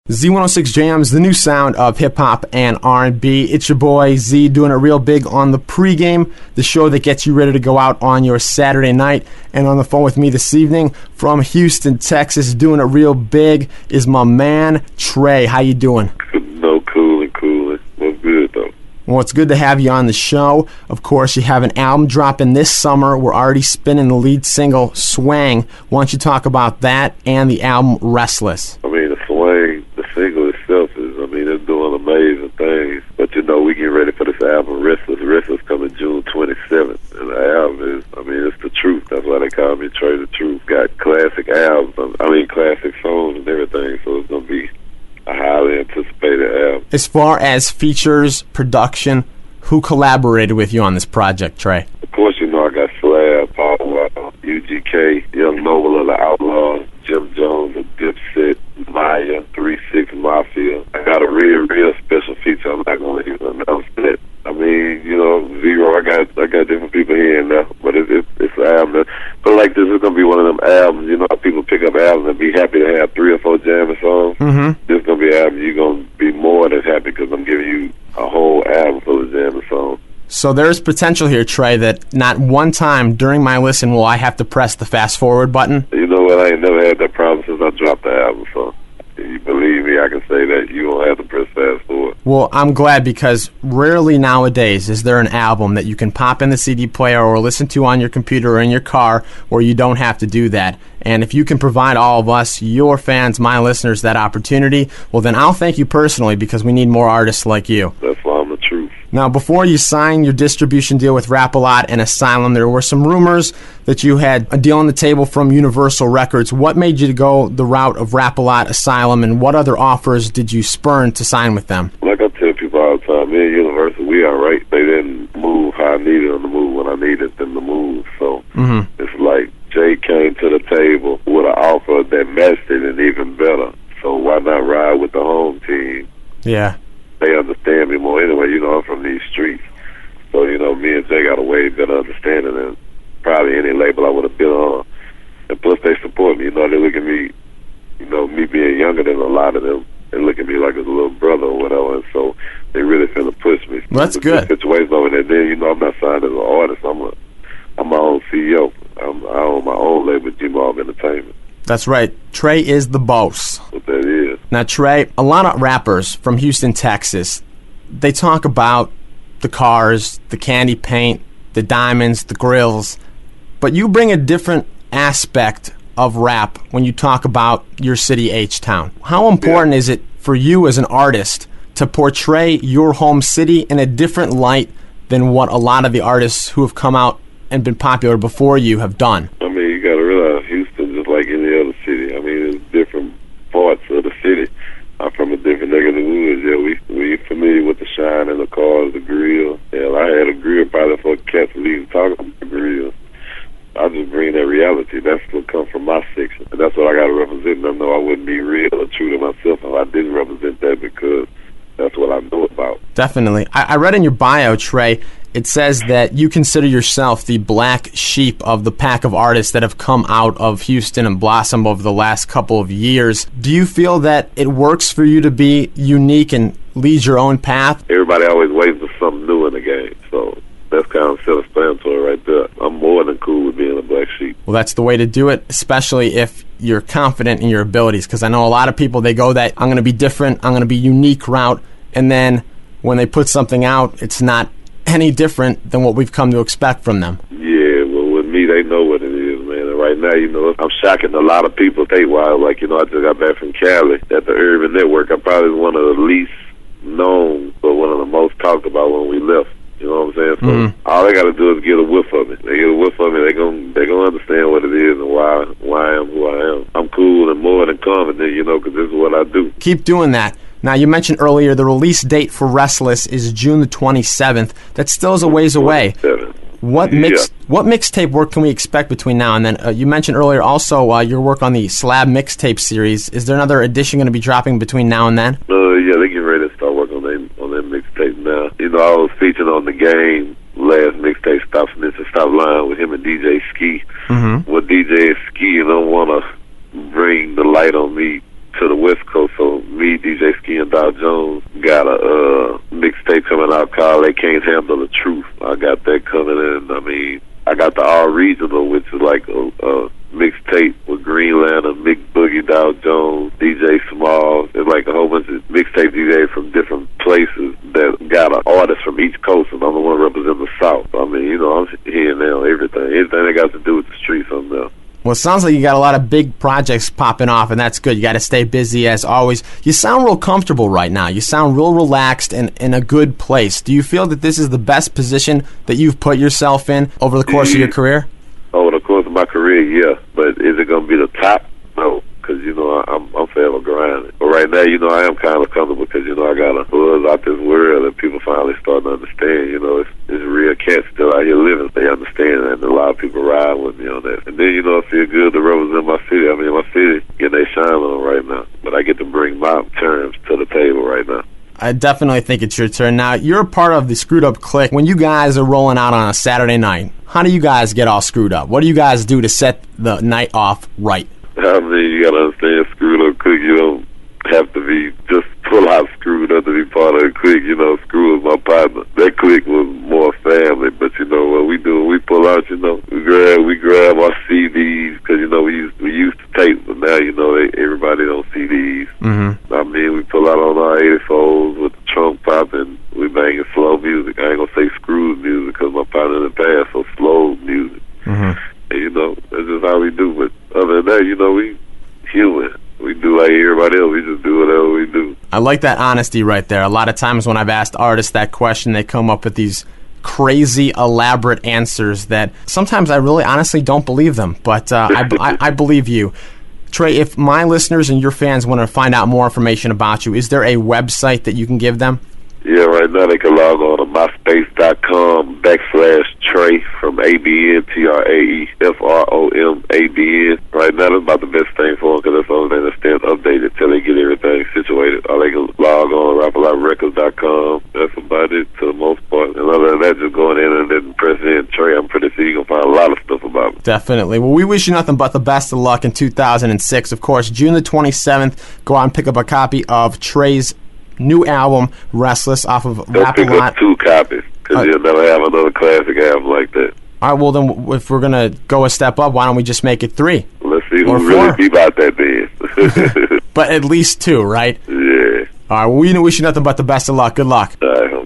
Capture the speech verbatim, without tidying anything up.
Z one oh six Jams, the new sound of hip-hop and R and B. It's your boy Z doing it real big on the pregame, the show that gets you ready to go out on your Saturday night. And on the phone with me this evening from Houston, Texas, doing it real big is my man, Trey. How you doing? No, coolin', coolin'. What's good, though? Well, it's good to have you on the show. Of course, you have an album dropping this summer. We're already spinning the lead single, Swang. Why don't you talk about that and the album, Restless? I mean, the Swang, the single itself is, I mean, it's doing amazing things. But, you know, we get ready for this album, Restless. Restless coming June twenty-seventh. And the album is, I mean, it's the truth. That's why they call me Trey the Truth. Got classic albums, I mean, classic songs and everything. So it's going to be a highly anticipated album. As far as features, production, who collaborated with you on this project, Trey? Of course, you know I got Slab, Paul Wall, U G K, Young Noble of the Outlaws, Jim Jones of Dipset, Maya, three six Mafia. I got a real, real special feature. I'm not going to even announce that. I mean, you know, Zero, I got I got different people here and there, but it, it, it's an album that, but like this is going to be one of them albums, you know, how people pick up albums and be happy to have three or four jamming songs. Mm-hmm. This is going to be an album you're going to be more than happy because I'm giving you a whole album full of jamming songs. So there's potential here, Trey, that not one time during my listen will I have to press the fast forward button. You know what? I ain't never had that problem since I dropped the album, so if you believe me, I can say that you don't have to press fast forward. Well, I'm glad because rarely nowadays is there an album that you can pop in the C D player or listen to on your computer or in your car where you don't have to do that. And if you can provide all of us, your fans, my listeners, that opportunity, well, then I'll thank you personally because we need more artists like you. That's why I'm the truth. Now, before you signed your distribution deal with Rap-A-Lot and Asylum, there were some rumors that you had a deal on the table from Universal Records. What made you go the route of Rap-A-Lot, Asylum, and what other offers did you spurn to sign with them? Like I tell people all the time, me and Universal, we all right. They didn't move how I needed them to move when I needed them to move. So mm-hmm. It's like Jay came to the table with an offer that matched it and even better. So why not ride with the home team? Yeah. They understand me more anyway. You know, I'm from these streets. So, you know, me and Jay got a way better understanding than probably any label I would have been on. And plus, they support me. You know, they look at me, you know, me being younger than a lot of them, they look at me like a little brother or whatever. And so they really finna push me. Well, that's It's good. Situation over there. Then, you know, I'm not signed as an artist. I'm a, I'm my own C E O. I'm, I own my own label, G-Mob Entertainment. That's right. Trey is the boss. What that is. Now, Trey, a lot of rappers from Houston, Texas, they talk about the cars, the candy paint, the diamonds, the grills, but you bring a different aspect of rap when you talk about your city, H-Town. How important yeah. is it for you as an artist to portray your home city in a different light than what a lot of the artists who have come out and been popular before you have done? I mean, you got to realize Houston just like any other city. I mean, there's different parts of the city. I'm from a different neck of the woods. Yeah, we we familiar with the shine and the cars, the grill. Hell, I had a grill probably before cats would even talk about the grill. I just bring that reality. That's what comes from my section. And that's what I got to represent. I know I wouldn't be real or true to myself if I didn't represent that because that's what I know about. Definitely. I, I read in your bio, Trey, it says that you consider yourself the black sheep of the pack of artists that have come out of Houston and blossomed over the last couple of years. Do you feel that it works for you to be unique and lead your own path? Everybody always waits for something new in the game, so that's kind of self-explanatory right there. I'm more than cool with being a black sheep. Well, that's the way to do it, especially if you're confident in your abilities, because I know a lot of people, they go that I'm going to be different, I'm going to be unique route, and then when they put something out, it's not any different than what we've come to expect from them. Yeah, well, with me, they know what it is, man. And right now, you know, I'm shocking a lot of people statewide. Like, you know, I just got back from Cali at the Urban Network. I'm probably one of the least known, but one of the most talked about when we left. You know what I'm saying? So mm-hmm. all they got to do is get a whiff of it. They get a whiff of it, they're going they gonna understand what it is and why, why I am who I am. I'm cool and more than confident, you know, because this is what I do. Keep doing that. Now, you mentioned earlier the release date for Restless is June the twenty-seventh. That still is a ways away. What mix? Yeah. What mixtape work can we expect between now and then? Uh, you mentioned earlier also uh, your work on the Slab mixtape series. Is there another edition going to be dropping between now and then? Uh, yeah, they getting ready to start working on that, on that mixtape now. You know, I was featured on The Game last mixtape, Stop Snitching, Stop Lying, with him and D J Ski. Mm-hmm. With D J Ski, you don't want to bring the light on me to the West Coast. So me, D J Ski, and Dow Jones got a uh, mixtape coming out called They Can't Handle the Truth. I got that coming in. I mean, I got the All Regional, which is like a, a mixtape with Greenland, a Mick Boogie, Dow Jones, D J Smalls. It's like a whole bunch of mixtape D Js from different places that got an artist from each coast, and I'm the one representing the South. I mean, you know, I'm here now, everything. Anything that got to do with the streets, I'm there. Well, it sounds like you got a lot of big projects popping off, and that's good. You got to stay busy as always. You sound real comfortable right now. You sound real relaxed and in a good place. Do you feel that this is the best position that you've put yourself in over the course of your career? Over the course of my career, yeah. But is it going to be the top? No, because, you know, I'm, I'm forever grinding. But right now, you know, I am kind of comfortable because, you know, I got a buzz out this world, and people finally starting to understand, you know, it's, it's real cats still out here living. They understand that, and a lot of people ride with me on that. And then, you know, I feel good to represent my city. I mean, my city, getting they shine on right now. But I get to bring my terms to the table right now. I definitely think it's your turn. Now, you're a part of the Screwed Up Clique. When you guys are rolling out on a Saturday night, how do you guys get all screwed up? What do you guys do to set the night off right? I mean, you got to understand, Screwed Up Clique, you don't have to be just full out screwed up to be part of the clique. You know, Screw was my partner. That clique was more family, but you know what we do? We pull out, you know, we grab we grab our C Ds, because, you know, we used, we used to tape, but now, you know, they, everybody on C Ds. Mm-hmm. I mean, we pull out on our eighty-fours with the trunk popping. We banging slow music. I ain't gonna say screws music because my partner in the past, so slow music. Mm-hmm. And, you know, that's just how we do. But other than that, you know, we human. We do like everybody else. We just do whatever we do. I like that honesty right there. A lot of times when I've asked artists that question, they come up with these crazy, elaborate answers that sometimes I really honestly don't believe them. But uh, I, I, I believe you. Trey, if my listeners and your fans want to find out more information about you, is there a website that you can give them? Yeah, right now they can log on to myspace.com backslash Trey from A B N, T R A E F R O M A B N. Right now that's about the best thing for them because that's the only thing that stands updated till they get everything situated. Or they can log on to rap a lot records dot com. That's about it to the most part. And other than that, just going in and then press in Trey. I'm pretty sure you're going to find a lot of stuff about me. Definitely. Well, we wish you nothing but the best of luck in two thousand six. Of course, June the twenty-seventh, go out and pick up a copy of Trey's new album, Restless, off of Rap A Lot. Two copies, because uh, you'll never have another classic album like that. All right, well, then, if we're going to go a step up, why don't we just make it three? Let's see or who four. really be about that then. But at least two, right? Yeah. All right, well, we wish you nothing but the best of luck. Good luck. All right.